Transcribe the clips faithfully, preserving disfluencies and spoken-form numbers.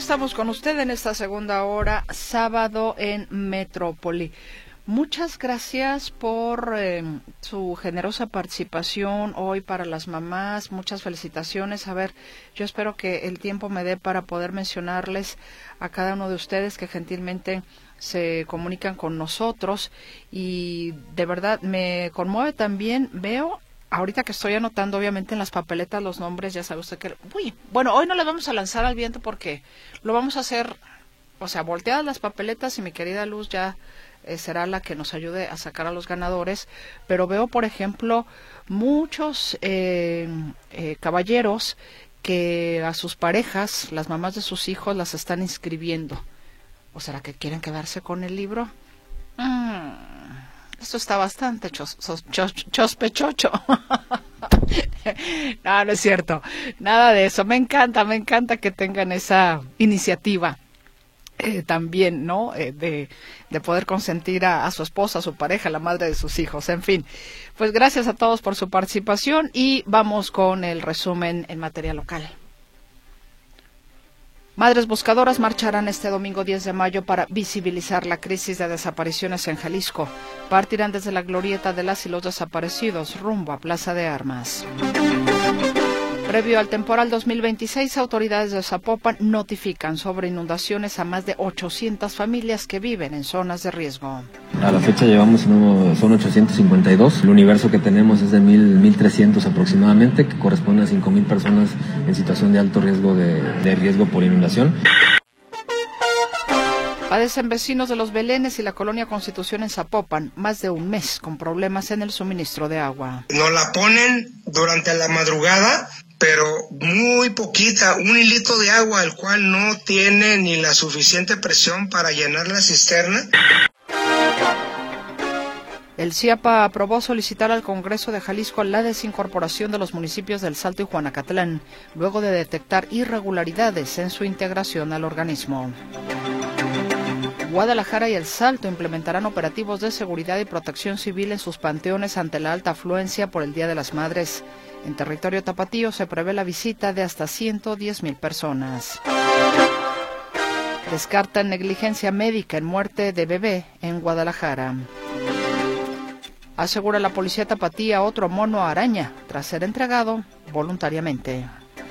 estamos con usted en esta segunda hora, sábado en Metrópoli. Muchas gracias por eh, su generosa participación hoy para las mamás. Muchas felicitaciones. A ver, yo espero que el tiempo me dé para poder mencionarles a cada uno de ustedes que gentilmente se comunican con nosotros. Y de verdad me conmueve también. Veo, ahorita que estoy anotando obviamente en las papeletas los nombres, ya sabe usted que... Uy, bueno, hoy no las vamos a lanzar al viento porque lo vamos a hacer, o sea, volteadas las papeletas y mi querida Luz ya... Eh, será la que nos ayude a sacar a los ganadores, pero veo, por ejemplo, muchos eh, eh, caballeros que a sus parejas, las mamás de sus hijos, las están inscribiendo. ¿O será que quieren quedarse con el libro? Mm, esto está bastante chos, sos, chos, chospechocho. No, no es cierto. Nada de eso. Me encanta, me encanta que tengan esa iniciativa. Eh, también, ¿no? Eh, de, de poder consentir a, a su esposa, a su pareja, la madre de sus hijos, en fin. Pues gracias a todos por su participación y vamos con el resumen en materia local. Madres buscadoras marcharán este domingo diez de mayo para visibilizar la crisis de desapariciones en Jalisco. Partirán desde la glorieta de las y los desaparecidos rumbo a Plaza de Armas. Previo al temporal dos mil veintiséis, autoridades de Zapopan notifican sobre inundaciones a más de ochocientas familias que viven en zonas de riesgo. A la fecha llevamos, no, son ochocientos cincuenta y dos. El universo que tenemos es de mil trescientos aproximadamente, que corresponde a cinco mil personas en situación de alto riesgo de, de riesgo por inundación. Padecen vecinos de Los Belenes y la colonia Constitución en Zapopan más de un mes con problemas en el suministro de agua. Nos la ponen durante la madrugada, pero muy poquita, un hilito de agua, el cual no tiene ni la suficiente presión para llenar la cisterna. El CIAPA aprobó solicitar al Congreso de Jalisco la desincorporación de los municipios del Salto y Juanacatlán, luego de detectar irregularidades en su integración al organismo. Guadalajara y El Salto implementarán operativos de seguridad y protección civil en sus panteones ante la alta afluencia por el Día de las Madres. En territorio tapatío se prevé la visita de hasta ciento diez mil personas. Descartan negligencia médica en muerte de bebé en Guadalajara. Asegura la policía tapatía otro mono araña tras ser entregado voluntariamente.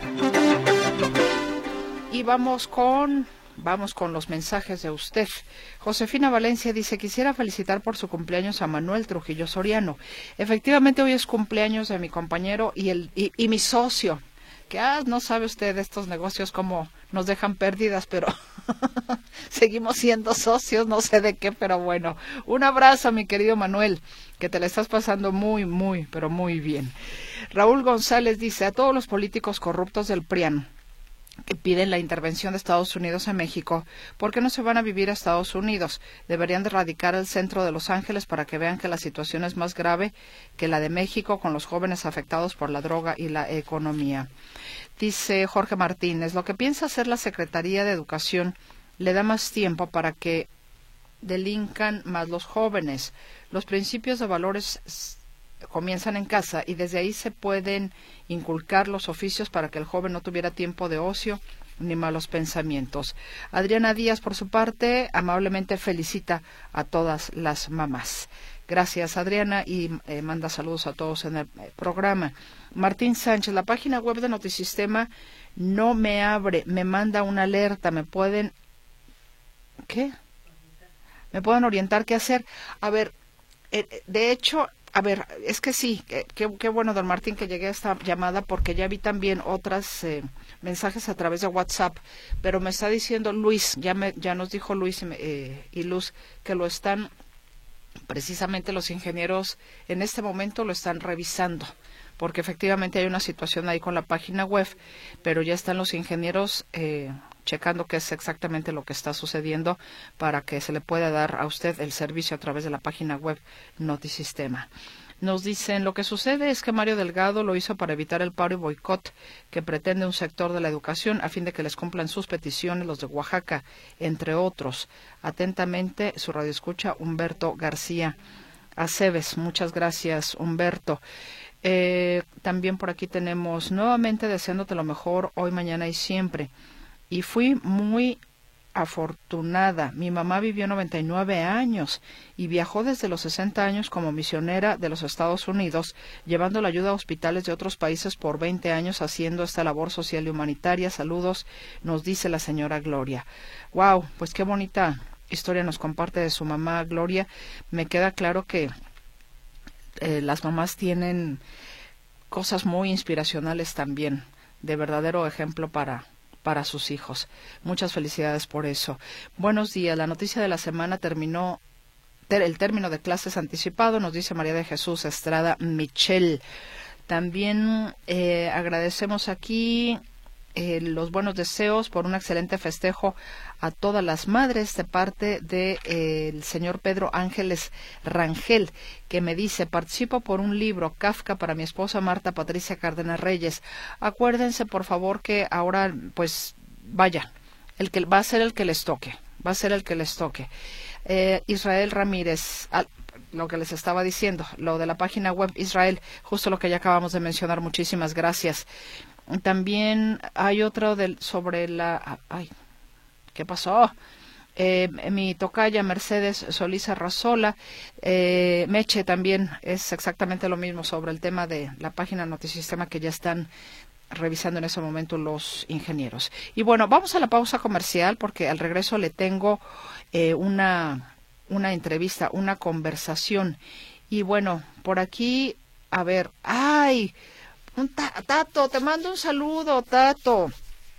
Y vamos con... Vamos con los mensajes de usted. Josefina Valencia dice, quisiera felicitar por su cumpleaños a Manuel Trujillo Soriano. Efectivamente, hoy es cumpleaños de mi compañero y, el, y, y mi socio, que ah, no sabe usted de estos negocios cómo nos dejan pérdidas, pero seguimos siendo socios, no sé de qué, pero bueno. Un abrazo, mi querido Manuel, que te la estás pasando muy, muy, pero muy bien. Raúl González dice, a todos los políticos corruptos del P R I A N, que piden la intervención de Estados Unidos en México, ¿por qué no se van a vivir a Estados Unidos? Deberían de radicar al centro de Los Ángeles para que vean que la situación es más grave que la de México con los jóvenes afectados por la droga y la economía. Dice Jorge Martínez, lo que piensa hacer la Secretaría de Educación le da más tiempo para que delincan más los jóvenes. Los principios de valores comienzan en casa y desde ahí se pueden inculcar los oficios para que el joven no tuviera tiempo de ocio ni malos pensamientos. Adriana Díaz, por su parte, amablemente felicita a todas las mamás. Gracias, Adriana, y eh, manda saludos a todos en el eh, programa. Martín Sánchez, la página web de Notisistema no me abre, me manda una alerta, me pueden... ¿Qué? Me pueden orientar qué hacer. A ver, eh, de hecho... A ver, es que sí, qué, qué bueno, don Martín, que llegué a esta llamada porque ya vi también otras eh, mensajes a través de WhatsApp, pero me está diciendo Luis, ya me ya nos dijo Luis eh, y Luz que lo están, precisamente los ingenieros en este momento lo están revisando, porque efectivamente hay una situación ahí con la página web, pero ya están los ingenieros eh, checando qué es exactamente lo que está sucediendo para que se le pueda dar a usted el servicio a través de la página web Notisistema. Nos dicen, lo que sucede es que Mario Delgado lo hizo para evitar el paro y boicot que pretende un sector de la educación a fin de que les cumplan sus peticiones los de Oaxaca, entre otros. Atentamente, su radioescucha Humberto García Aceves. Muchas gracias, Humberto. Eh, también por aquí tenemos, nuevamente deseándote lo mejor hoy, mañana y siempre. y fui muy afortunada. Mi mamá vivió noventa y nueve años y viajó desde los sesenta años como misionera de los Estados Unidos, llevando la ayuda a hospitales de otros países por veinte años, haciendo esta labor social y humanitaria. Saludos, nos dice la señora Gloria. Wow, pues qué bonita historia nos comparte de su mamá Gloria. Me queda claro que eh, las mamás tienen cosas muy inspiracionales también, de verdadero ejemplo para para sus hijos. Muchas felicidades por eso. Buenos días. La noticia de la semana terminó ter, el término de clases anticipado, nos dice María de Jesús Estrada Michel. También eh, agradecemos aquí eh, los buenos deseos por un excelente festejo a todas las madres de parte de eh, el señor Pedro Ángeles Rangel, que me dice: participo por un libro, Kafka, para mi esposa Marta Patricia Cárdenas Reyes. Acuérdense, por favor, que ahora, pues, vaya, el que va a ser el que les toque, va a ser el que les toque. Eh, Israel Ramírez, al, lo que les estaba diciendo, lo de la página web Israel, justo lo que ya acabamos de mencionar, muchísimas gracias. También hay otro del, sobre la... Ay, ¿qué pasó? Eh, mi tocaya Mercedes Solís Arrazola, eh, Meche también es exactamente lo mismo sobre el tema de la página Notisistema que ya están revisando en ese momento los ingenieros. Y bueno, vamos a la pausa comercial porque al regreso le tengo eh, una, una entrevista, una conversación. Y bueno, por aquí, a ver, ¡ay! Un Tato, te mando un saludo, Tato.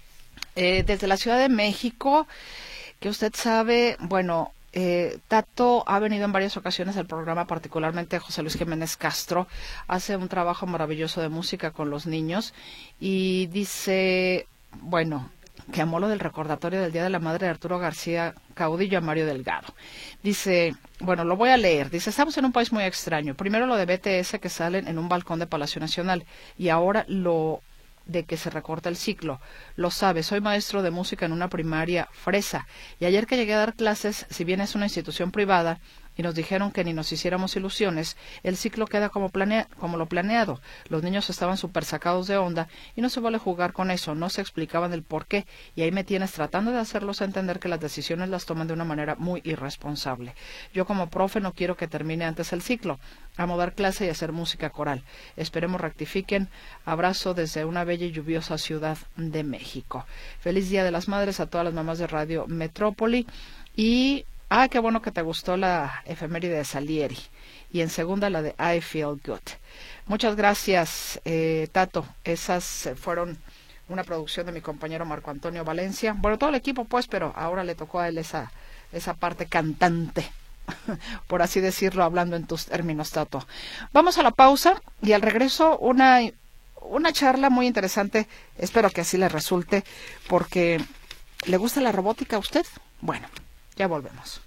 Eh, desde la Ciudad de México, que usted sabe, bueno, eh, Tato ha venido en varias ocasiones al programa, particularmente José Luis Jiménez Castro, hace un trabajo maravilloso de música con los niños y dice, bueno, que amó lo del recordatorio del Día de la Madre de Arturo García Caudillo a Mario Delgado. Dice, bueno, lo voy a leer. Dice, estamos en un país muy extraño. Primero lo de B T S que salen en un balcón de Palacio Nacional y ahora lo de que se recorta el ciclo. Lo sabe, soy maestro de música en una primaria fresa y ayer que llegué a dar clases, si bien es una institución privada y nos dijeron que ni nos hiciéramos ilusiones, el ciclo queda como, planea como lo planeado. Los niños estaban súper sacados de onda y no se vale jugar con eso, no se explicaban el por qué y ahí me tienes tratando de hacerlos entender que las decisiones las toman de una manera muy irresponsable. Yo como profe no quiero que termine antes el ciclo. Amo dar clase y hacer música coral. Esperemos rectifiquen. Abrazo desde una bella y lluviosa Ciudad de México. Feliz Día de las Madres a todas las mamás de Radio Metrópoli y... Ah, qué bueno que te gustó la efeméride de Salieri. Y en segunda la de I Feel Good. Muchas gracias, eh, Tato. Esas fueron una producción de mi compañero Marco Antonio Valencia. Bueno, todo el equipo pues, pero ahora le tocó a él esa, esa parte cantante, por así decirlo, hablando en tus términos, Tato. Vamos a la pausa y al regreso una, una charla muy interesante. Espero que así le resulte, porque ¿le gusta la robótica a usted? Bueno. Ya volvemos.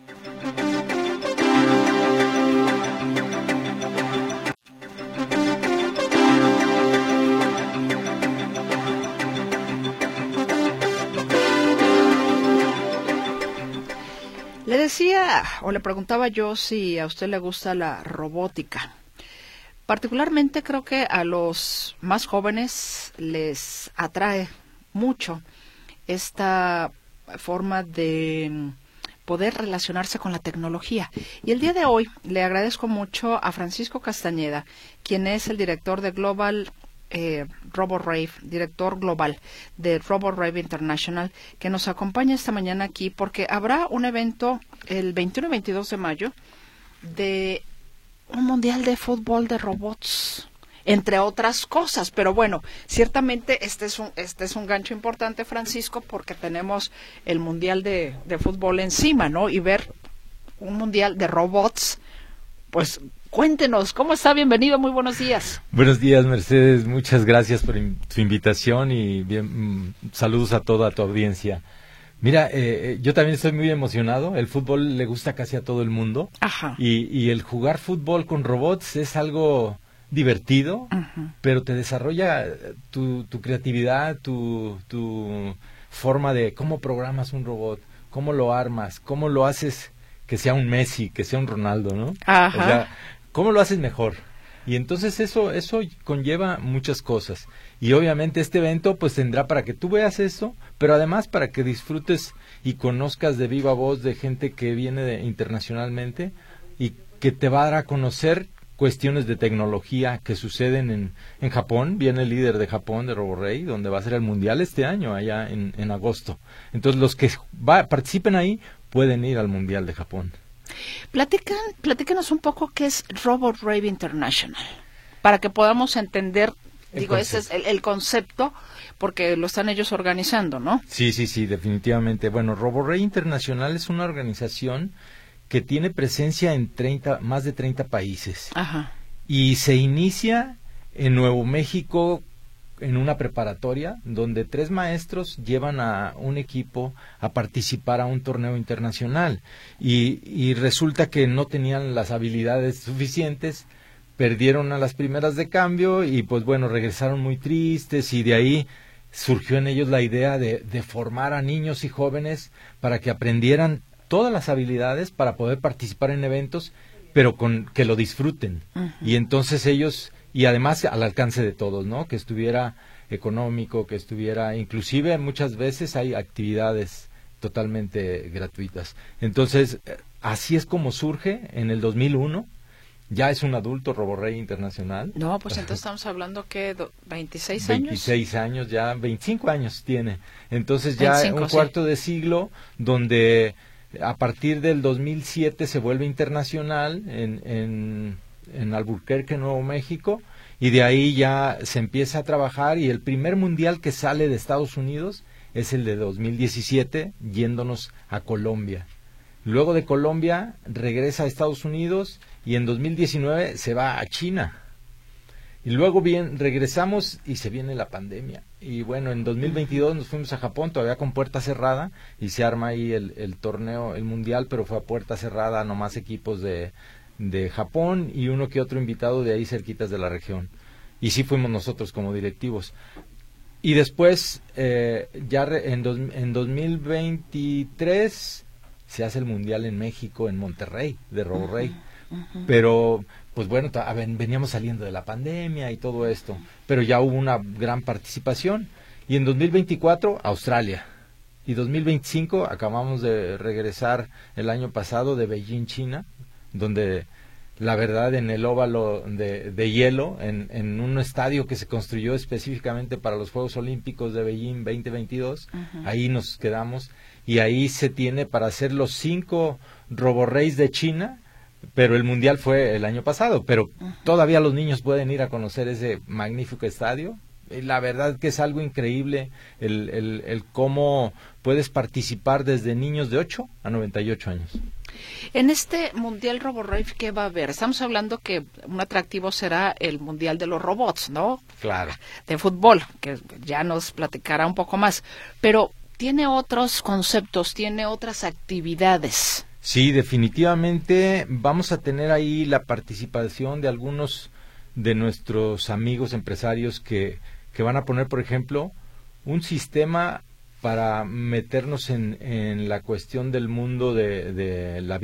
Le decía o le preguntaba yo si a usted le gusta la robótica. Particularmente creo que a los más jóvenes les atrae mucho esta forma de poder relacionarse con la tecnología. Y el día de hoy le agradezco mucho a Francisco Castañeda, quien es el director de Global eh, RoboRave, director global de RoboRave International, que nos acompaña esta mañana aquí porque habrá un evento el veintiuno y veintidós de mayo de un mundial de fútbol de robots, entre otras cosas. Pero bueno, ciertamente este es un este es un gancho importante, Francisco, porque tenemos el mundial de, de fútbol encima, ¿no? Y ver un mundial de robots, pues cuéntenos, ¿cómo está? Bienvenido, muy buenos días. Buenos días, Mercedes, muchas gracias por in su invitación y bien, saludos a toda tu audiencia. Mira, eh, yo también estoy muy emocionado. El fútbol le gusta casi a todo el mundo. Ajá. Y, y el jugar fútbol con robots es algo divertido, uh-huh. pero te desarrolla tu, tu creatividad, tu, tu forma de cómo programas un robot, cómo lo armas, cómo lo haces que sea un Messi, que sea un Ronaldo, ¿no? Ajá. O sea, cómo lo haces mejor. Y entonces eso, eso conlleva muchas cosas. Y obviamente este evento pues tendrá para que tú veas eso, pero además para que disfrutes y conozcas de viva voz de gente que viene de, internacionalmente y que te va a dar a conocer cuestiones de tecnología que suceden en, en Japón. Viene el líder de Japón, de RoboRay, donde va a ser el mundial este año, allá en, en agosto. Entonces los que va, participen ahí pueden ir al mundial de Japón. Platican, platícanos un poco qué es RoboRave International, para que podamos entender, el digo, concepto. Ese es el, el concepto, porque lo están ellos organizando, ¿no? Sí, sí, sí, definitivamente. Bueno, RoboRave International es una organización que tiene presencia en treinta, más de treinta países. Ajá. Y se inicia en Nuevo México en una preparatoria donde tres maestros llevan a un equipo a participar a un torneo internacional y, y resulta que no tenían las habilidades suficientes, perdieron a las primeras de cambio y pues bueno, regresaron muy tristes y de ahí surgió en ellos la idea de, de formar a niños y jóvenes para que aprendieran todas las habilidades para poder participar en eventos, pero con que lo disfruten. Uh-huh. Y entonces ellos, y además al alcance de todos, ¿no? Que estuviera económico, que estuviera, inclusive muchas veces hay actividades totalmente gratuitas. Entonces, así es como surge en el dos mil uno. Ya es un adulto RoboRay Internacional. No, pues entonces estamos hablando que veintiséis años. veintiséis años, ya veinticinco años tiene. Entonces ya veinticinco, un cuarto sí. de siglo donde a partir del dos mil siete se vuelve internacional en, en, en Albuquerque, Nuevo México, y de ahí ya se empieza a trabajar y el primer mundial que sale de Estados Unidos es el de dos mil diecisiete, yéndonos a Colombia. Luego de Colombia regresa a Estados Unidos y en dos mil diecinueve se va a China. Y luego bien, regresamos y se viene la pandemia. Y bueno, en dos mil veintidós nos fuimos a Japón, todavía con puerta cerrada, y se arma ahí el, el torneo, el mundial, pero fue a puerta cerrada, nomás equipos de, de Japón y uno que otro invitado de ahí cerquitas de la región. Y sí fuimos nosotros como directivos. Y después, eh, ya re, en, dos, en dos mil veintitrés se hace el mundial en México, en Monterrey, de RoboRay. Uh-huh, uh-huh. Pero pues bueno, veníamos saliendo de la pandemia y todo esto, pero ya hubo una gran participación. Y en dos mil veinticuatro, Australia. Y dos mil veinticinco, acabamos de regresar el año pasado de Beijing, China, donde la verdad en el óvalo de, de hielo, en, en un estadio que se construyó específicamente para los Juegos Olímpicos de Beijing veinte veintidós, uh-huh. Ahí nos quedamos. Y ahí se tiene para hacer los cinco RoboRays de China, pero el mundial fue el año pasado, pero uh-huh. Todavía los niños pueden ir a conocer ese magnífico estadio. Y la verdad que es algo increíble el, el, el cómo puedes participar desde niños de ocho a noventa y ocho años. En este mundial RoboRave, ¿qué va a haber? Estamos hablando que un atractivo será el mundial de los robots, ¿no? Claro. De fútbol, que ya nos platicará un poco más, pero tiene otros conceptos, tiene otras actividades. Sí, definitivamente vamos a tener ahí la participación de algunos de nuestros amigos empresarios que, que van a poner, por ejemplo, un sistema para meternos en, en la cuestión del mundo de, de la,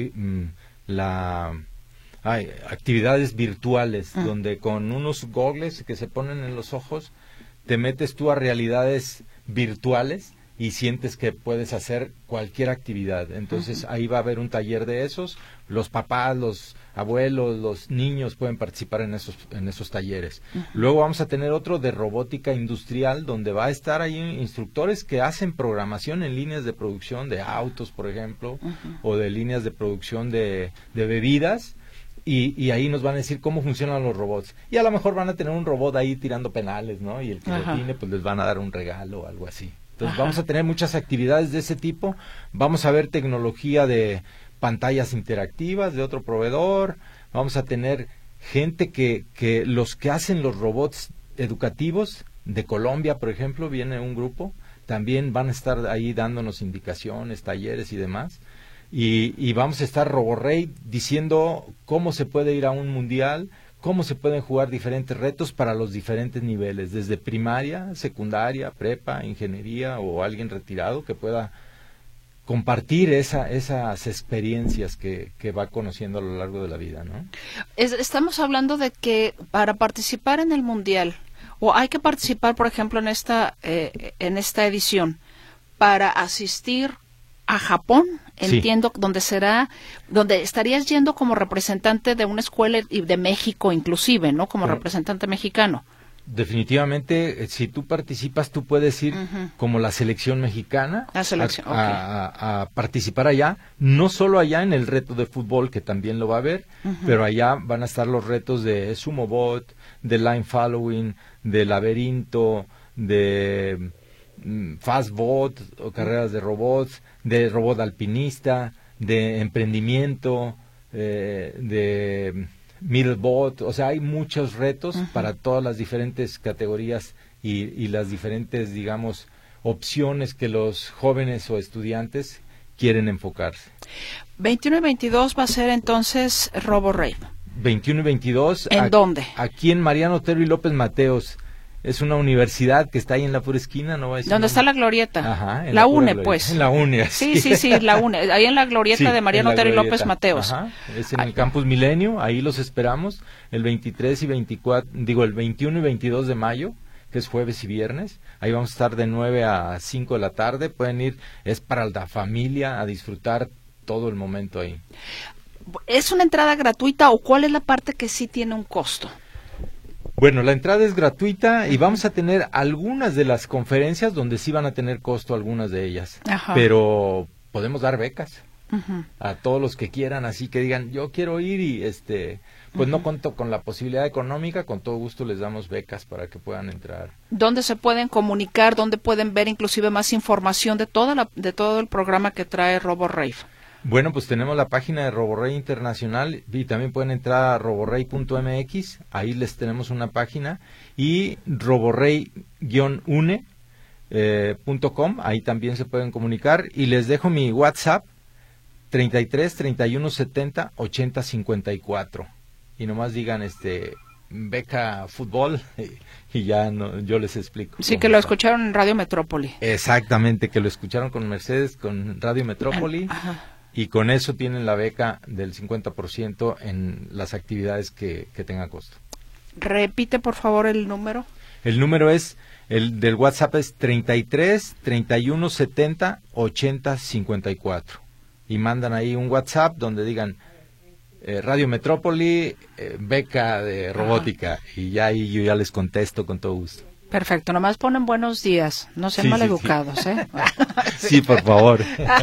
la ay, actividades virtuales, uh. donde con unos goggles que se ponen en los ojos, te metes tú a realidades virtuales y sientes que puedes hacer cualquier actividad. Entonces uh-huh. Ahí va a haber un taller de esos, los papás, los abuelos, los niños pueden participar en esos en esos talleres. Uh-huh. Luego vamos a tener otro de robótica industrial, donde va a estar ahí instructores que hacen programación en líneas de producción de autos, por ejemplo, uh-huh. o de líneas de producción de, de bebidas. Y, y ahí nos van a decir cómo funcionan los robots. Y a lo mejor van a tener un robot ahí tirando penales, ¿no? Y el que lo tiene, pues les van a dar un regalo o algo así. Entonces Ajá. Vamos a tener muchas actividades de ese tipo. Vamos a ver tecnología de pantallas interactivas de otro proveedor. Vamos a tener gente que, que los que hacen los robots educativos de Colombia, por ejemplo, viene un grupo. También van a estar ahí dándonos indicaciones, talleres y demás. Y, y vamos a estar RoboRay diciendo cómo se puede ir a un mundial, cómo se pueden jugar diferentes retos para los diferentes niveles, desde primaria, secundaria, prepa, ingeniería o alguien retirado que pueda compartir esa, esas experiencias que, que va conociendo a lo largo de la vida, ¿no? Es, estamos hablando de que para participar en el Mundial, o hay que participar, por ejemplo, en esta, eh, en esta edición, para asistir a Japón, entiendo, sí. donde será, donde estarías yendo como representante de una escuela y de México inclusive, ¿no? Como Pero, representante mexicano. Definitivamente, si tú participas, tú puedes ir uh-huh. como la selección mexicana la selección, a, okay. a, a participar allá, no solo allá en el reto de fútbol, que también lo va a haber, uh-huh. pero allá van a estar los retos de Sumo Bot, de Line Following, de Laberinto, de mm, Fast Bot, o carreras de robots, de robot alpinista, de emprendimiento, eh, de Middlebot, o sea, hay muchos retos uh-huh. para todas las diferentes categorías y, y las diferentes, digamos, opciones que los jóvenes o estudiantes quieren enfocarse. veintiuno y veintidós va a ser entonces RoboRave. veintiuno y veintidós. ¿En a, dónde? Aquí en Mariano Otero y López Mateos. Es una universidad que está ahí en la pura esquina, ¿no? ¿Dónde nombre? Está la Glorieta? Ajá. En la, la UNE, Glorieta. pues. En la UNE. Sí, sí, sí, la UNE. Ahí en la Glorieta sí, de Mariano Otero y López Mateos. Ajá. Es en Ay. el Campus Milenio, ahí los esperamos el veintitrés y veinticuatro, digo, el veintiuno y veintidós de mayo, que es jueves y viernes. Ahí vamos a estar de nueve a cinco de la tarde. Pueden ir, es para la familia, a disfrutar todo el momento ahí. ¿Es una entrada gratuita o cuál es la parte que sí tiene un costo? Bueno, la entrada es gratuita y vamos a tener algunas de las conferencias donde sí van a tener costo, algunas de ellas. Ajá. Pero podemos dar becas uh-huh. a todos los que quieran, así que digan, yo quiero ir y este, pues uh-huh. no cuento con la posibilidad económica, con todo gusto les damos becas para que puedan entrar. ¿Dónde se pueden comunicar? ¿Dónde pueden ver inclusive más información de toda la, de todo el programa que trae RoboRave? Bueno, pues tenemos la página de RoboRave Internacional y también pueden entrar a roborave punto m x, ahí les tenemos una página, y roborave guion une punto com, ahí también se pueden comunicar, y les dejo mi WhatsApp, treinta y tres, treinta y uno, setenta, ochenta, cincuenta y cuatro, y nomás digan, este, beca fútbol, y ya no, yo les explico. Sí, que lo está. Escucharon en Radio Metrópoli. Exactamente, que lo escucharon con Mercedes, con Radio Metrópoli. Ajá. Y con eso tienen la beca del cincuenta por ciento en las actividades que, que tenga costo. Repite, por favor, el número. El número es, el del WhatsApp es treinta y tres, treinta y uno, setenta, ochenta, cincuenta y cuatro. Y mandan ahí un WhatsApp donde digan, eh, Radio Metrópoli, eh, beca de robótica. Ajá. Y ya ahí yo ya les contesto con todo gusto. Perfecto, nomás ponen buenos días, no sean sí, maleducados, sí, sí. ¿eh? Sí, por favor.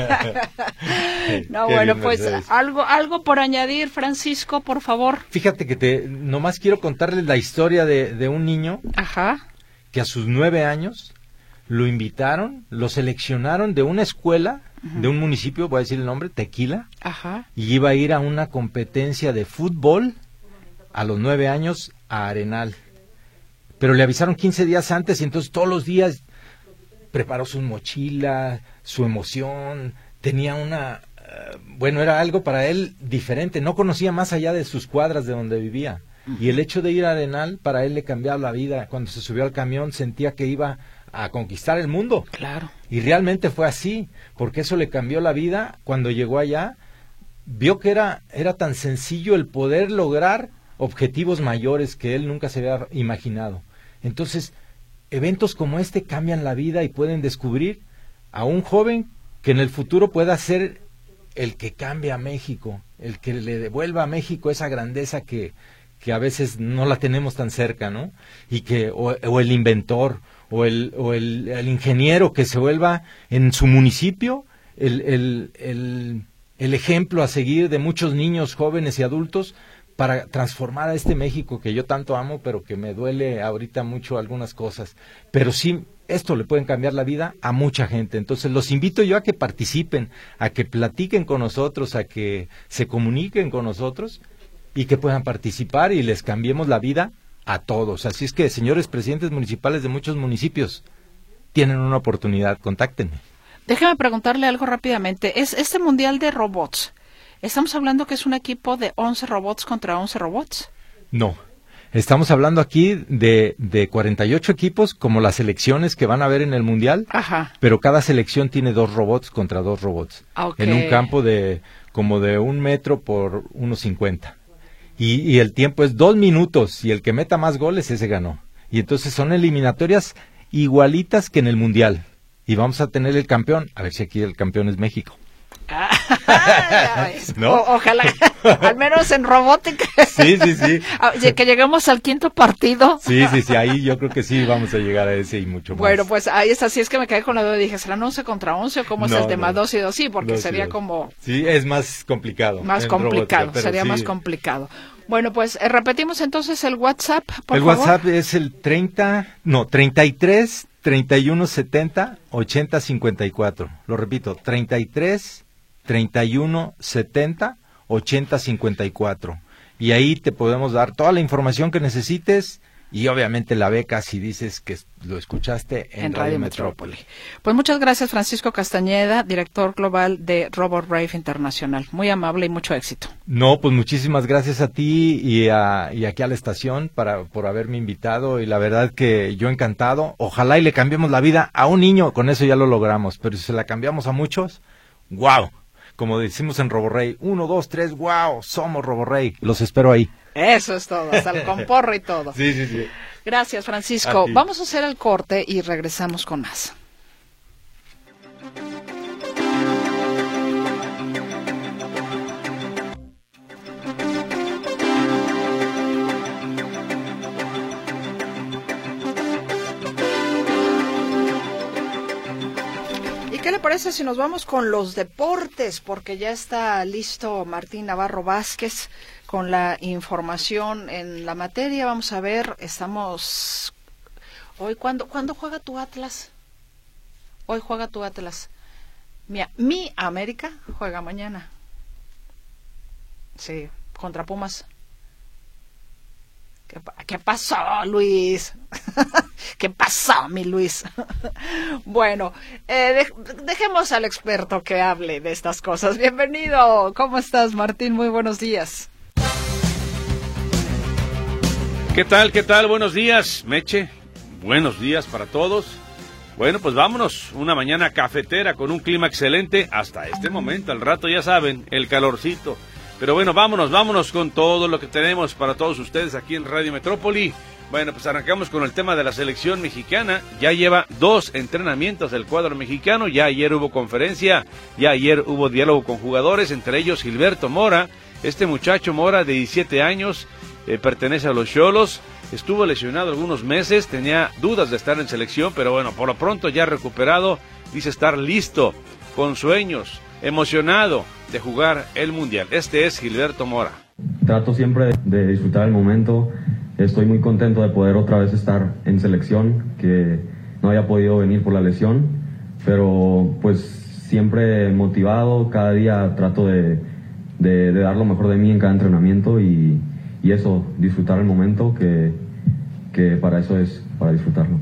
No, Qué bueno, pues Mercedes. algo algo por añadir, Francisco, por favor. Fíjate que te nomás quiero contarles la historia de, de un niño Ajá. que a sus nueve años lo invitaron, lo seleccionaron de una escuela, uh-huh. de un municipio, voy a decir el nombre, Tequila, Ajá. y iba a ir a una competencia de fútbol a los nueve años a Arenal. Pero le avisaron quince días antes y entonces todos los días preparó su mochila, su emoción, tenía una, uh, bueno, era algo para él diferente, no conocía más allá de sus cuadras de donde vivía. Uh-huh. Y el hecho de ir a Arenal para él le cambiaba la vida. Cuando se subió al camión sentía que iba a conquistar el mundo. Claro. Y realmente fue así, porque eso le cambió la vida. Cuando llegó allá, vio que era, era tan sencillo el poder lograr objetivos mayores que él nunca se había imaginado. Entonces, eventos como este cambian la vida y pueden descubrir a un joven que en el futuro pueda ser el que cambie a México, el que le devuelva a México esa grandeza que, que a veces no la tenemos tan cerca, ¿no? Y que, o, o el inventor, o el, o el, el ingeniero que se vuelva en su municipio el, el, el, el ejemplo a seguir de muchos niños, jóvenes y adultos, para transformar a este México que yo tanto amo, pero que me duele ahorita mucho algunas cosas. Pero sí, esto le pueden cambiar la vida a mucha gente. Entonces los invito yo a que participen, a que platiquen con nosotros, a que se comuniquen con nosotros y que puedan participar y les cambiemos la vida a todos. Así es que, señores presidentes municipales de muchos municipios, tienen una oportunidad, contáctenme. Déjeme preguntarle algo rápidamente. ¿Es este mundial de robots? ¿Estamos hablando que es un equipo de once robots contra once robots? No, Estamos hablando aquí de, de cuarenta y ocho equipos, como las selecciones que van a ver en el Mundial, Ajá. pero cada selección tiene dos robots contra dos robots, Okay. en un campo de como de un metro por uno cincuenta. Y, y el tiempo es dos minutos, y el que meta más goles, ese ganó. Y entonces son eliminatorias igualitas que en el Mundial. Y vamos a tener el campeón, a ver si aquí el campeón es México. ¿No? O, ojalá, al menos en robótica. Sí, sí, sí. Que lleguemos al quinto partido. Sí, sí, sí, ahí yo creo que sí vamos a llegar a ese y mucho más. Bueno, pues ahí es así, es que me quedé con la duda y dije, ¿serán once contra once o cómo no, es el tema? No. dos y dos, sí, porque dos sería dos. Como... Sí, es más complicado. Más complicado, robótica, sería sí. más complicado. Bueno, pues eh, repetimos entonces el WhatsApp, por el favor. El WhatsApp es el treinta, no, treinta y tres, treinta y uno, setenta, ochenta, cincuenta y cuatro. Lo repito, treinta y tres, treinta y uno, setenta, ochenta, cincuenta y cuatro. Y ahí te podemos dar toda la información que necesites y obviamente la beca si dices que lo escuchaste en, en Radio, Radio Metrópoli. Metrópoli. Pues muchas gracias, Francisco Castañeda, director global de Robot Rave Internacional. Muy amable y mucho éxito. No, pues muchísimas gracias a ti y, a, y aquí a la estación para, por haberme invitado y la verdad que yo encantado. Ojalá y le cambiemos la vida a un niño, con eso ya lo logramos, pero si se la cambiamos a muchos, ¡guau! Como decimos en RoboRey, uno, dos, tres, wow, somos RoboRey. Los espero ahí. Eso es todo, hasta el comporro y todo. Sí, sí, sí. Gracias, Francisco. Vamos a hacer el corte y regresamos con más. ¿Qué le parece si nos vamos con los deportes? Porque ya está listo Martín Navarro Vázquez con la información en la materia. Vamos a ver, estamos... Hoy, ¿cuándo, ¿cuándo juega tu Atlas? Hoy juega tu Atlas. Mi, mi América juega mañana. Sí, contra Pumas. ¿Qué, qué pasó, Luis? ¿Qué pasó, mi Luis? Bueno, eh, de, dejemos al experto que hable de estas cosas. Bienvenido. ¿Cómo estás, Martín? Muy buenos días. ¿Qué tal? ¿Qué tal? Buenos días, Meche. Buenos días para todos. Bueno, pues vámonos. Una mañana cafetera con un clima excelente hasta este momento. Al rato ya saben, el calorcito. Pero bueno, vámonos, vámonos con todo lo que tenemos para todos ustedes aquí en Radio Metrópoli. Bueno, pues arrancamos con el tema de la selección mexicana. Ya lleva dos entrenamientos del cuadro mexicano. Ya ayer hubo conferencia, ya ayer hubo diálogo con jugadores, entre ellos Gilberto Mora. Este muchacho Mora de diecisiete años, eh, pertenece a los Xolos. Estuvo lesionado algunos meses, tenía dudas de estar en selección, pero bueno, por lo pronto ya recuperado. Dice estar listo, con sueños, emocionado de jugar el Mundial. Este es Gilberto Mora. Trato siempre de, de disfrutar el momento. Estoy muy contento de poder otra vez estar en selección, que no había podido venir por la lesión, pero pues siempre motivado, cada día trato de, de, de dar lo mejor de mí en cada entrenamiento y, y eso, disfrutar el momento, que, que para eso es, para disfrutarlo.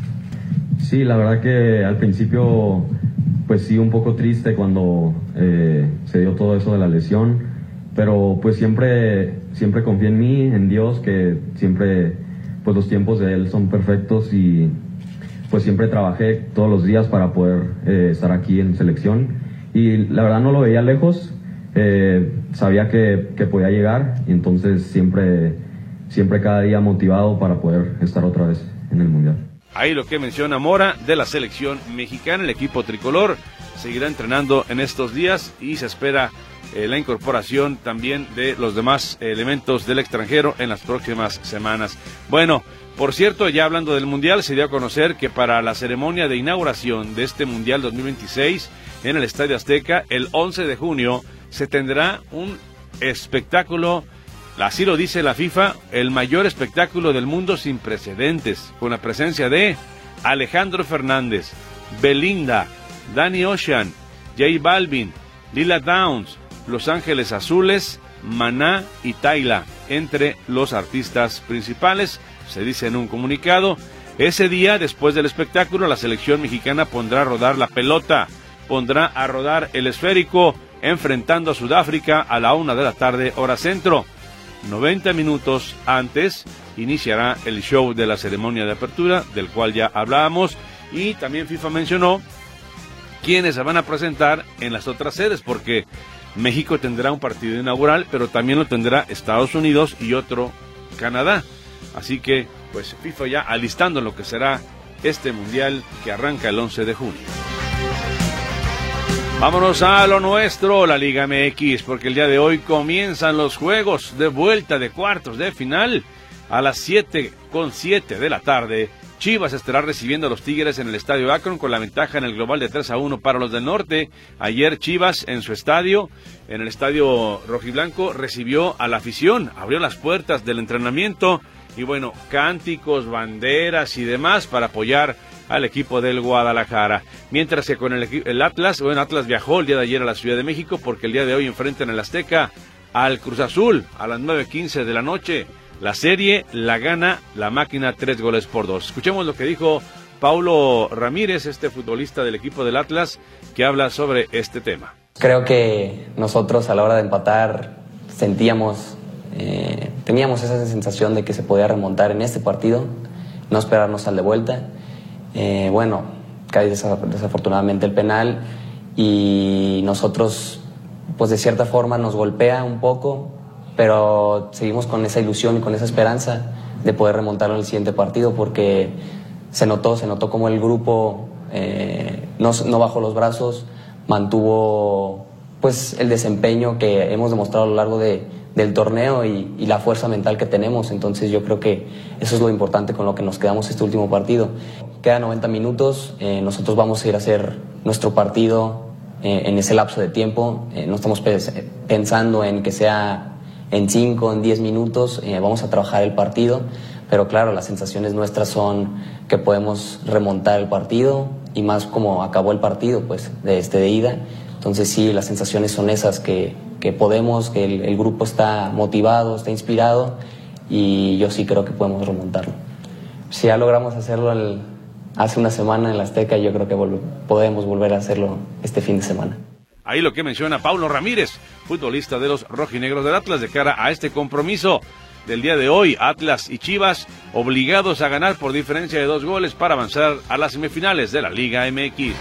Sí, la verdad que al principio pues sí, un poco triste cuando eh, se dio todo eso de la lesión, pero pues siempre siempre confié en mí, en Dios, que siempre pues los tiempos de Él son perfectos y pues siempre trabajé todos los días para poder eh, estar aquí en selección y la verdad no lo veía lejos, eh, sabía que, que podía llegar y entonces siempre, siempre cada día motivado para poder estar otra vez en el Mundial. Ahí lo que menciona Mora de la selección mexicana, el equipo tricolor seguirá entrenando en estos días y se espera eh, la incorporación también de los demás elementos del extranjero en las próximas semanas. Bueno, por cierto, ya hablando del Mundial, se dio a conocer que para la ceremonia de inauguración de este Mundial dos mil veintiséis en el Estadio Azteca, el once de junio, se tendrá un espectáculo. Así lo dice la FIFA, el mayor espectáculo del mundo sin precedentes, con la presencia de Alejandro Fernández, Belinda, Danny Ocean, J Balvin, Lila Downs, Los Ángeles Azules, Maná y Tayla, entre los artistas principales, se dice en un comunicado. Ese día, después del espectáculo, la selección mexicana pondrá a rodar la pelota, pondrá a rodar el esférico, enfrentando a Sudáfrica a la una de la tarde, hora centro. noventa minutos antes iniciará el show de la ceremonia de apertura, del cual ya hablábamos, y también FIFA mencionó quiénes se van a presentar en las otras sedes, porque México tendrá un partido inaugural, pero también lo tendrá Estados Unidos y otro Canadá. Así que, pues FIFA ya alistando lo que será este mundial que arranca el once de junio. Vámonos a lo nuestro, la Liga M X, porque el día de hoy comienzan los juegos de vuelta de cuartos de final a las siete con siete de la tarde. Chivas estará recibiendo a los Tigres en el Estadio Akron con la ventaja en el global de tres a uno para los del norte. Ayer Chivas en su estadio, en el Estadio Rojiblanco, recibió a la afición, abrió las puertas del entrenamiento y bueno, cánticos, banderas y demás para apoyar al equipo del Guadalajara. Mientras que con el, el Atlas, bueno, Atlas viajó el día de ayer a la Ciudad de México porque el día de hoy enfrentan en el Azteca al Cruz Azul a las nueve quince de la noche. La serie la gana la máquina tres goles por dos. Escuchemos lo que dijo Paulo Ramírez, este futbolista del equipo del Atlas, que habla sobre este tema. Creo que nosotros a la hora de empatar sentíamos, eh, teníamos esa sensación de que se podía remontar en este partido, no esperarnos al de vuelta. Eh, bueno, cae desafortunadamente el penal y nosotros, pues de cierta forma nos golpea un poco, pero seguimos con esa ilusión y con esa esperanza de poder remontarlo en el siguiente partido, porque se notó, se notó como el grupo eh, no, no bajó los brazos, mantuvo pues el desempeño que hemos demostrado a lo largo de, del torneo y, y la fuerza mental que tenemos. Entonces yo creo que eso es lo importante con lo que nos quedamos este último partido. Quedan noventa minutos, eh, nosotros vamos a ir a hacer nuestro partido eh, en ese lapso de tiempo, eh, no estamos pe- pensando en que sea en cinco, en diez minutos, eh, vamos a trabajar el partido, pero claro, las sensaciones nuestras son que podemos remontar el partido y más como acabó el partido, pues, de, este, de ida. Entonces sí, las sensaciones son esas, que, que podemos, que el, el grupo está motivado, está inspirado y yo sí creo que podemos remontarlo. Si ya logramos hacerlo el, hace una semana en la Azteca, yo creo que vol- podemos volver a hacerlo este fin de semana. Ahí lo que menciona Paulo Ramírez, futbolista de los rojinegros del Atlas, de cara a este compromiso del día de hoy. Atlas y Chivas obligados a ganar por diferencia de dos goles para avanzar a las semifinales de la Liga M X.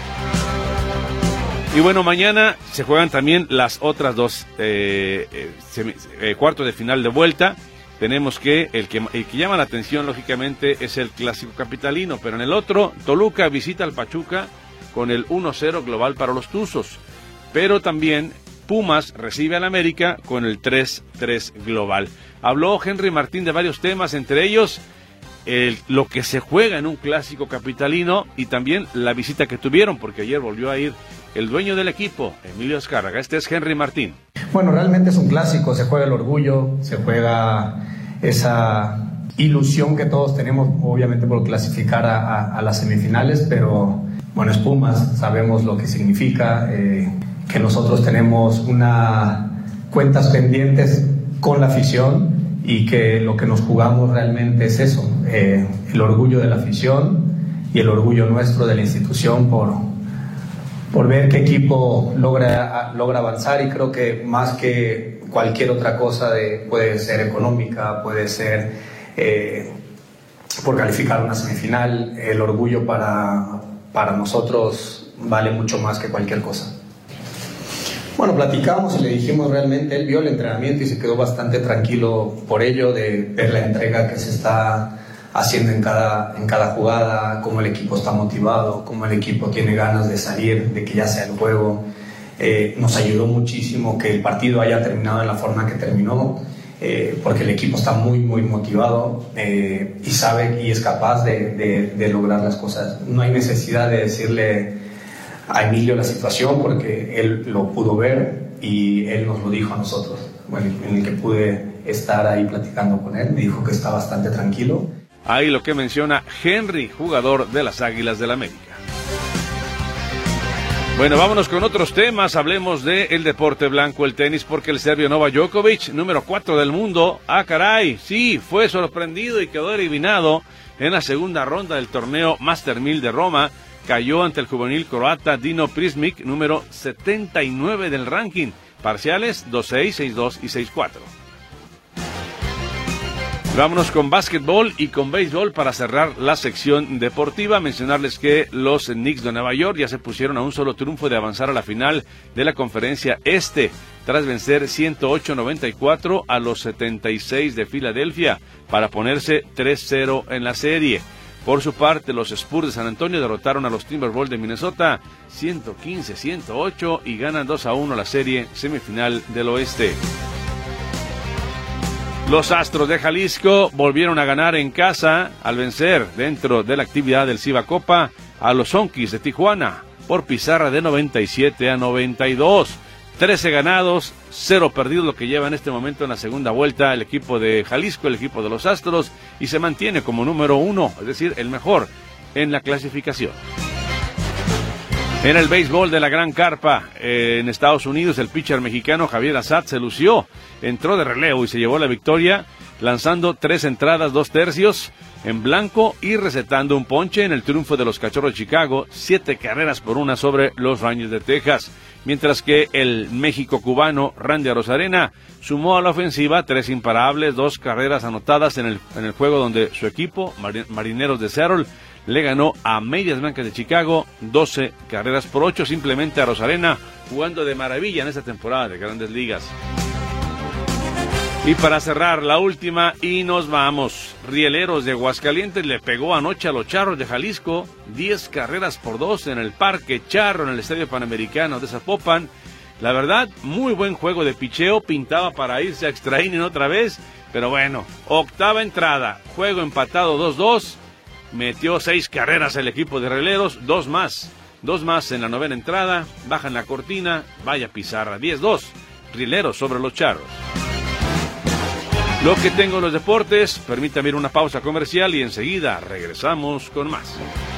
Y bueno, mañana se juegan también las otras dos eh, eh, semi, eh, cuartos de final de vuelta. Tenemos que el, que el que llama la atención, lógicamente, es el clásico capitalino, pero en el otro, Toluca visita al Pachuca con el uno cero global para los Tuzos. Pero también Pumas recibe al América con el tres tres global. Habló Henry Martín de varios temas, entre ellos el, lo que se juega en un clásico capitalino y también la visita que tuvieron, porque ayer volvió a ir el dueño del equipo, Emilio Azcárraga. Este es Henry Martín. Bueno, realmente es un clásico, se juega el orgullo, se juega esa ilusión que todos tenemos, obviamente por clasificar a, a, a las semifinales, pero bueno, es Pumas, sabemos lo que significa, eh, que nosotros tenemos una cuentas pendientes con la afición y que lo que nos jugamos realmente es eso, eh, el orgullo de la afición y el orgullo nuestro de la institución por, por ver qué equipo logra, logra avanzar, y creo que más que cualquier otra cosa de, puede ser económica, puede ser eh, por calificar una semifinal, el orgullo para, para nosotros vale mucho más que cualquier cosa. Bueno, platicamos y le dijimos realmente, él vio el entrenamiento y se quedó bastante tranquilo por ello, de ver la entrega que se está haciendo en cada, en cada jugada, cómo el equipo está motivado, cómo el equipo tiene ganas de salir, de que ya sea el juego. Eh, nos ayudó muchísimo que el partido haya terminado en la forma que terminó, eh, porque el equipo está muy, muy motivado eh, y sabe y es capaz de, de, de lograr las cosas. No hay necesidad de decirle a Emilio la situación, porque él lo pudo ver y él nos lo dijo a nosotros. Bueno, en el que pude estar ahí platicando con él, me dijo que está bastante tranquilo. Ahí lo que menciona Henry, jugador de las Águilas del América. Bueno, vámonos con otros temas. Hablemos de el deporte blanco, el tenis, porque el serbio Novak Djokovic, número cuatro del mundo, ah caray, sí, fue sorprendido y quedó eliminado en la segunda ronda del torneo Master mil de Roma. Cayó ante el juvenil croata Dino Prismic, número setenta y nueve del ranking. Parciales dos seis, seis dos y seis cuatro. Vámonos con básquetbol y con béisbol para cerrar la sección deportiva. Mencionarles que los Knicks de Nueva York ya se pusieron a un solo triunfo de avanzar a la final de la Conferencia Este, tras vencer ciento ocho a noventa y cuatro a los setenta y seis de Filadelfia para ponerse tres cero en la serie. Por su parte, los Spurs de San Antonio derrotaron a los Timberwolves de Minnesota ciento quince a ciento ocho y ganan dos a uno la serie semifinal del Oeste. Los Astros de Jalisco volvieron a ganar en casa al vencer dentro de la actividad del Ciba Copa a los Zonkis de Tijuana por pizarra de noventa y siete a noventa y dos. trece ganados, cero perdidos, lo que lleva en este momento en la segunda vuelta el equipo de Jalisco, el equipo de los Astros, y se mantiene como número uno, es decir, el mejor en la clasificación. En el béisbol de la Gran Carpa, eh, en Estados Unidos, el pitcher mexicano Javier Assad se lució, entró de relevo y se llevó la victoria, lanzando tres entradas, dos tercios en blanco y recetando un ponche en el triunfo de los Cachorros de Chicago, siete carreras por una sobre los Rangers de Texas. Mientras que el México cubano Randy Arozarena sumó a la ofensiva tres imparables, dos carreras anotadas en el, en el juego donde su equipo, Marineros de Seattle, le ganó a Medias Blancas de Chicago doce carreras por ocho, simplemente a Arozarena jugando de maravilla en esta temporada de Grandes Ligas. Y para cerrar la última y nos vamos, Rieleros de Aguascalientes le pegó anoche a los Charros de Jalisco diez carreras por dos en el Parque Charro en el Estadio Panamericano de Zapopan. La verdad, muy buen juego de picheo, pintaba para irse a extra inning otra vez, pero bueno, octava entrada, juego empatado dos dos. Metió seis carreras el equipo de Rieleros, dos más, dos más en la novena entrada, bajan la cortina, vaya pizarra, diez dos, Rieleros sobre los Charros. Lo que tengo en los deportes, permítame ir una pausa comercial y enseguida regresamos con más.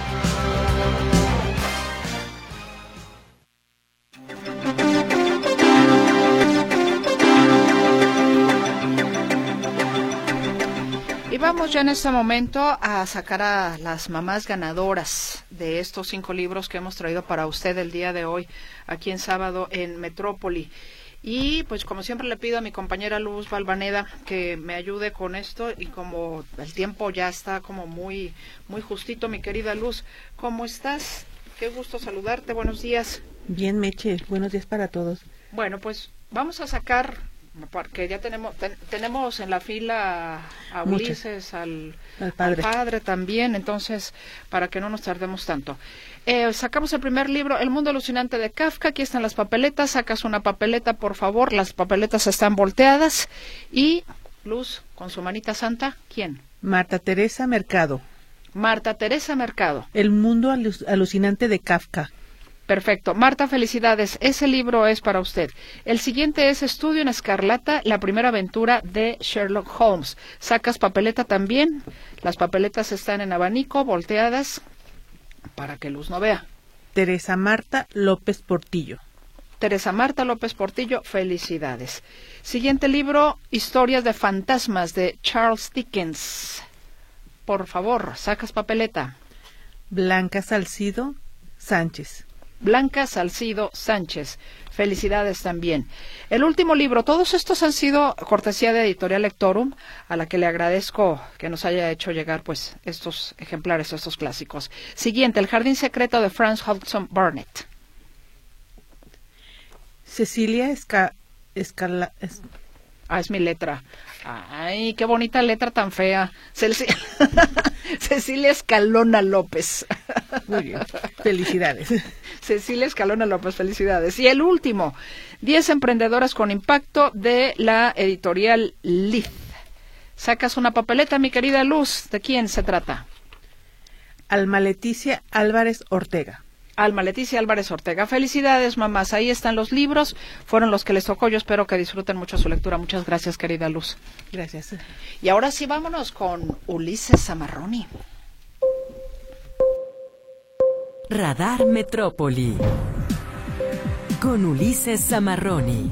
Y vamos ya en este momento a sacar a las mamás ganadoras de estos cinco libros que hemos traído para usted el día de hoy, aquí en Sábado en Metrópoli. Y pues como siempre le pido a mi compañera Luz Valvaneda que me ayude con esto, y como el tiempo ya está como muy, muy justito, mi querida Luz, ¿cómo estás? Qué gusto saludarte, buenos días. Bien, Meche, buenos días para todos. Bueno, pues vamos a sacar, porque ya tenemos ten, tenemos en la fila a Ulises, al, al, padre. al padre también, entonces para que no nos tardemos tanto. Eh, sacamos el primer libro, El mundo alucinante de Kafka. Aquí están las papeletas, sacas una papeleta por favor, las papeletas están volteadas. Y Luz, con su manita santa, ¿quién? Marta Teresa Mercado. Marta Teresa Mercado. El mundo alu- alucinante de Kafka. Perfecto. Marta, felicidades. Ese libro es para usted. El siguiente es Estudio en Escarlata, la primera aventura de Sherlock Holmes. Sacas papeleta también. Las papeletas están en abanico, volteadas, para que Luz no vea. Teresa Marta López Portillo. Teresa Marta López Portillo, felicidades. Siguiente libro, Historias de Fantasmas de Charles Dickens. Por favor, sacas papeleta. Blanca Salcido Sánchez. Blanca Salcido Sánchez. Felicidades también. El último libro, todos estos han sido cortesía de Editorial Lectorum, a la que le agradezco que nos haya hecho llegar pues estos ejemplares, estos clásicos. Siguiente, El jardín secreto de Franz Hodgson Burnett. Cecilia Esca... Escala... Es... Ah, es mi letra. Ay, qué bonita letra tan fea. Ceci... Cecilia Escalona López. Muy bien, felicidades. Cecilia Escalona López, felicidades. Y el último, diez emprendedoras con impacto de la editorial Liz. Sacas una papeleta, mi querida Luz. ¿De quién se trata? Alma Leticia Álvarez Ortega. Alma Leticia Álvarez Ortega. Felicidades, mamás. Ahí están los libros. Fueron los que les tocó. Yo espero que disfruten mucho su lectura. Muchas gracias, querida Luz. Gracias. Y ahora sí, vámonos con Ulises Zamarroni. Radar Metrópoli. Con Ulises Zamarroni.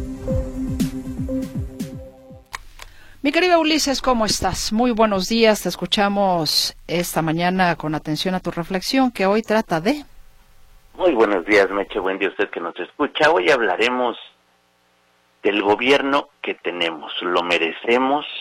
Mi querido Ulises, ¿cómo estás? Muy buenos días. Te escuchamos esta mañana con atención a tu reflexión, que hoy trata de... Muy buenos días, Meche. Buen día a usted que nos escucha. Hoy hablaremos del gobierno que tenemos. ¿Lo merecemos?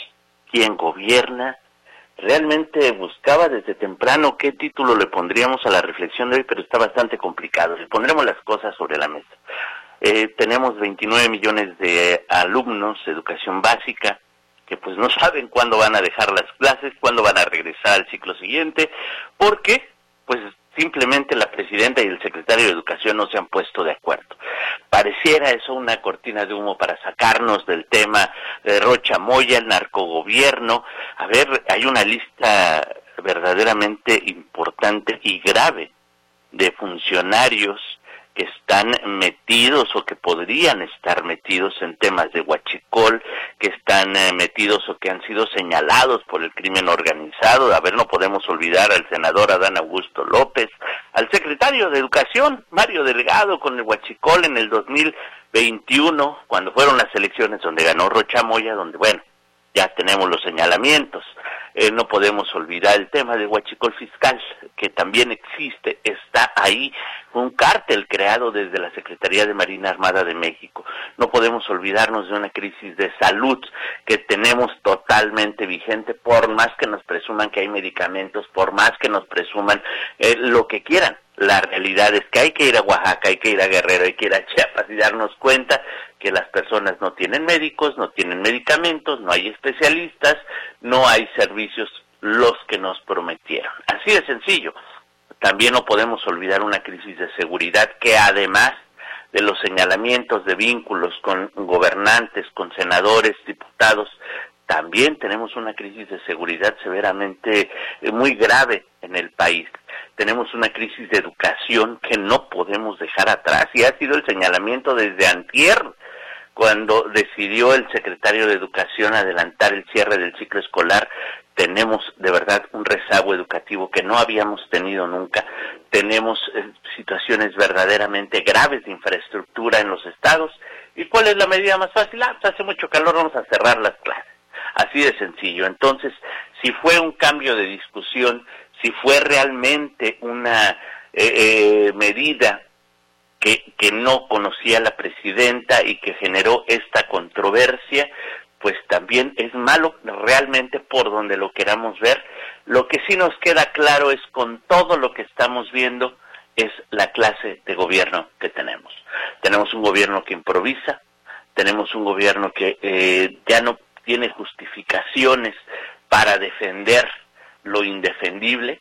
quién gobierna. Realmente buscaba desde temprano qué título le pondríamos a la reflexión de hoy, pero está bastante complicado. Le pondremos las cosas sobre la mesa. Eh, tenemos veintinueve millones de alumnos de educación básica que pues no saben cuándo van a dejar las clases, cuándo van a regresar al ciclo siguiente, porque pues simplemente la presidenta y el secretario de Educación no se han puesto de acuerdo. Pareciera eso una cortina de humo para sacarnos del tema de Rocha Moya, el narcogobierno. A ver, hay una lista verdaderamente importante y grave de funcionarios que están metidos o que podrían estar metidos en temas de huachicol, que están eh, metidos o que han sido señalados por el crimen organizado. A ver, no podemos olvidar al senador Adán Augusto López, al secretario de Educación, Mario Delgado, con el huachicol en el dos mil veintiuno, cuando fueron las elecciones donde ganó Rocha Moya, donde, bueno, ya tenemos los señalamientos. Eh, no podemos olvidar el tema del huachicol fiscal, que también existe, está ahí, un cártel creado desde la Secretaría de Marina Armada de México. No podemos olvidarnos de una crisis de salud que tenemos totalmente vigente, por más que nos presuman que hay medicamentos, por más que nos presuman eh, lo que quieran. La realidad es que hay que ir a Oaxaca, hay que ir a Guerrero, hay que ir a Chiapas y darnos cuenta que las personas no tienen médicos, no tienen medicamentos, no hay especialistas, no hay servicios los que nos prometieron. Así de sencillo. También no podemos olvidar una crisis de seguridad que, además de los señalamientos de vínculos con gobernantes, con senadores, diputados, también tenemos una crisis de seguridad severamente eh, muy grave en el país. Tenemos una crisis de educación que no podemos dejar atrás, y ha sido el señalamiento desde antier, cuando decidió el secretario de Educación adelantar el cierre del ciclo escolar. Tenemos de verdad un rezago educativo que no habíamos tenido nunca. Tenemos eh, situaciones verdaderamente graves de infraestructura en los estados. ¿Y cuál es la medida más fácil? Ah, pues hace mucho calor, vamos a cerrar las clases. Así de sencillo. Entonces, si fue un cambio de discusión, si fue realmente una eh, eh, medida que, que no conocía la presidenta y que generó esta controversia, pues también es malo realmente por donde lo queramos ver. Lo que sí nos queda claro es, con todo lo que estamos viendo, es la clase de gobierno que tenemos. Tenemos un gobierno que improvisa, tenemos un gobierno que eh, ya no tiene justificaciones para defender lo indefendible,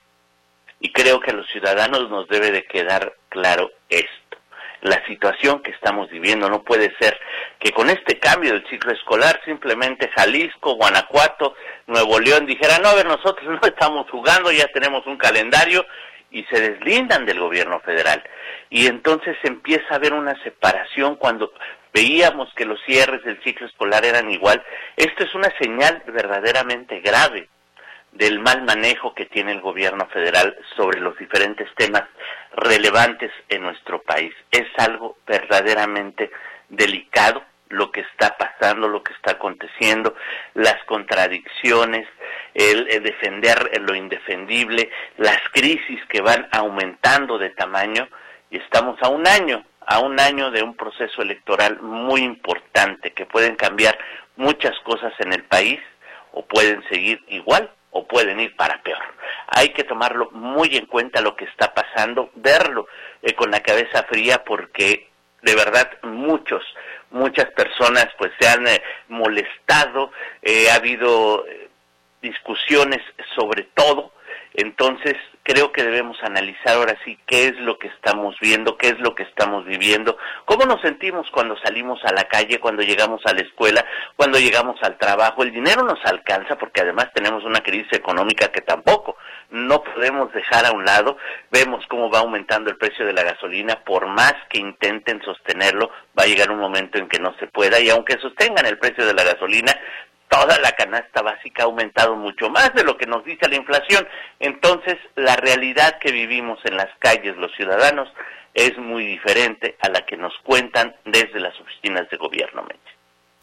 y creo que a los ciudadanos nos debe de quedar claro esto. La situación que estamos viviendo no puede ser que con este cambio del ciclo escolar simplemente Jalisco, Guanajuato, Nuevo León dijeran, no, a ver, nosotros no estamos jugando, ya tenemos un calendario, y se deslindan del gobierno federal. Y entonces empieza a haber una separación cuando veíamos que los cierres del ciclo escolar eran igual. Esto es una señal verdaderamente grave del mal manejo que tiene el gobierno federal sobre los diferentes temas relevantes en nuestro país. Es algo verdaderamente delicado lo que está pasando, lo que está aconteciendo, las contradicciones, el, el defender lo indefendible, las crisis que van aumentando de tamaño, y estamos a un año, a un año de un proceso electoral muy importante, que pueden cambiar muchas cosas en el país, o pueden seguir igual, o pueden ir para peor. Hay que tomarlo muy en cuenta lo que está pasando, verlo eh, con la cabeza fría, porque de verdad muchos, muchas personas pues se han eh, molestado, eh, ha habido eh, discusiones sobre todo. Entonces creo que debemos analizar ahora sí qué es lo que estamos viendo, qué es lo que estamos viviendo, cómo nos sentimos cuando salimos a la calle, cuando llegamos a la escuela, cuando llegamos al trabajo. El dinero nos alcanza, porque además tenemos una crisis económica que tampoco no podemos dejar a un lado. Vemos cómo va aumentando el precio de la gasolina, por más que intenten sostenerlo, va a llegar un momento en que no se pueda, y aunque sostengan el precio de la gasolina, toda la canasta básica ha aumentado mucho más de lo que nos dice la inflación. Entonces, la realidad que vivimos en las calles los ciudadanos es muy diferente a la que nos cuentan desde las oficinas de gobierno, Meche.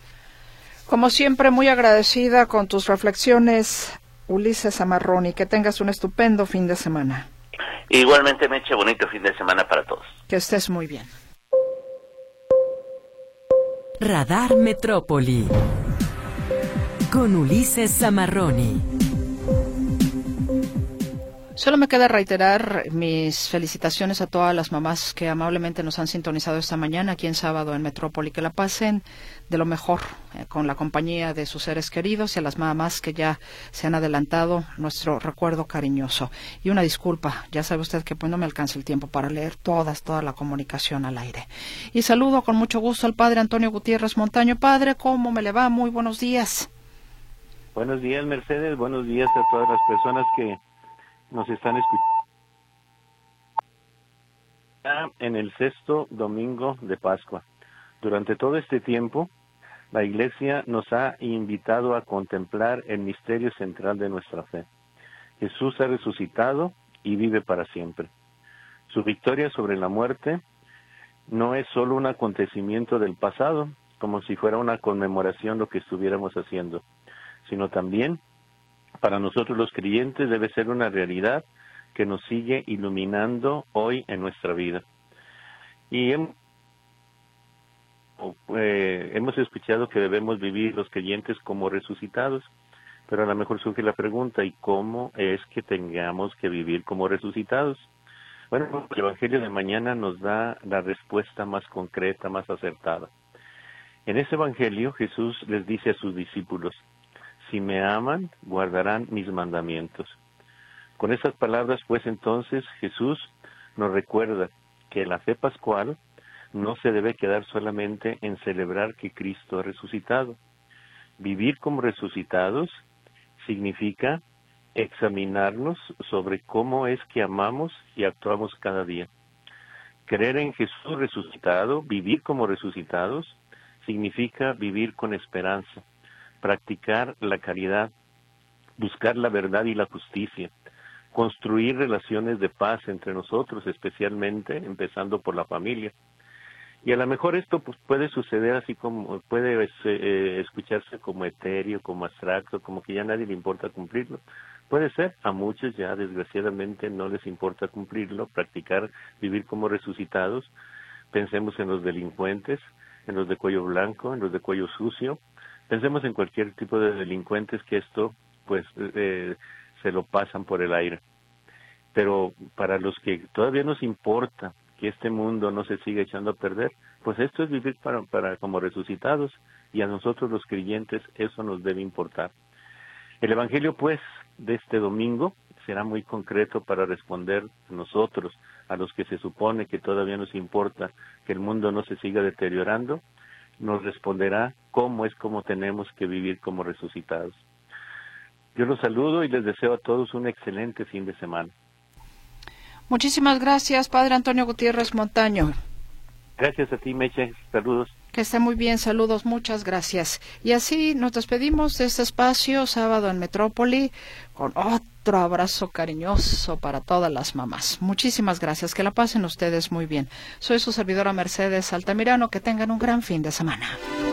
Como siempre, muy agradecida con tus reflexiones, Ulises Zamarroni. Que tengas un estupendo fin de semana. Igualmente, Meche, bonito fin de semana para todos. Que estés muy bien. Radar Metrópoli. con Ulises Zamarroni. Solo me queda reiterar mis felicitaciones a todas las mamás que amablemente nos han sintonizado esta mañana aquí en Sábado en Metrópoli. Que la pasen de lo mejor eh, con la compañía de sus seres queridos, y a las mamás que ya se han adelantado, nuestro recuerdo cariñoso. Y una disculpa, ya sabe usted que pues no me alcanza el tiempo para leer todas, toda la comunicación al aire. Y saludo con mucho gusto al padre Antonio Gutiérrez Montaño. Padre, ¿cómo me le va? Muy buenos días. Buenos días, Mercedes. Buenos días a todas las personas que nos están escuchando en el sexto domingo de Pascua. Durante todo este tiempo, la Iglesia nos ha invitado a contemplar el misterio central de nuestra fe. Jesús ha resucitado y vive para siempre. Su victoria sobre la muerte no es solo un acontecimiento del pasado, como si fuera una conmemoración lo que estuviéramos haciendo, sino también para nosotros los creyentes debe ser una realidad que nos sigue iluminando hoy en nuestra vida. Y hemos, eh, hemos escuchado que debemos vivir los creyentes como resucitados, pero a lo mejor surge la pregunta, ¿y cómo es que tengamos que vivir como resucitados? Bueno, el Evangelio de mañana nos da la respuesta más concreta, más acertada. En ese Evangelio Jesús les dice a sus discípulos: si me aman, guardarán mis mandamientos. Con estas palabras, pues, entonces, Jesús nos recuerda que la fe pascual no se debe quedar solamente en celebrar que Cristo ha resucitado. Vivir como resucitados significa examinarnos sobre cómo es que amamos y actuamos cada día. Creer en Jesús resucitado, vivir como resucitados, significa vivir con esperanza, practicar la caridad, buscar la verdad y la justicia, construir relaciones de paz entre nosotros, especialmente empezando por la familia. Y a lo mejor esto pues, puede suceder así como, puede eh, escucharse como etéreo, como abstracto, como que ya a nadie le importa cumplirlo. Puede ser, a muchos ya desgraciadamente no les importa cumplirlo, practicar, vivir como resucitados. Pensemos en los delincuentes, en los de cuello blanco, en los de cuello sucio. Pensemos en cualquier tipo de delincuentes que esto, pues, eh, se lo pasan por el aire. Pero para los que todavía nos importa que este mundo no se siga echando a perder, pues esto es vivir para, para como resucitados, y a nosotros los creyentes eso nos debe importar. El Evangelio, pues, de este domingo será muy concreto para responder a nosotros, a los que se supone que todavía nos importa que el mundo no se siga deteriorando. Nos responderá cómo es como tenemos que vivir como resucitados. Yo los saludo y les deseo a todos un excelente fin de semana. Muchísimas gracias, Padre Antonio Gutiérrez Montaño. Gracias a ti, Meche. Saludos. Que esté muy bien, saludos, muchas gracias. Y así nos despedimos de este espacio, Sábado en Metrópoli, con otro abrazo cariñoso para todas las mamás. Muchísimas gracias, que la pasen ustedes muy bien. Soy su servidora Mercedes Altamirano, que tengan un gran fin de semana.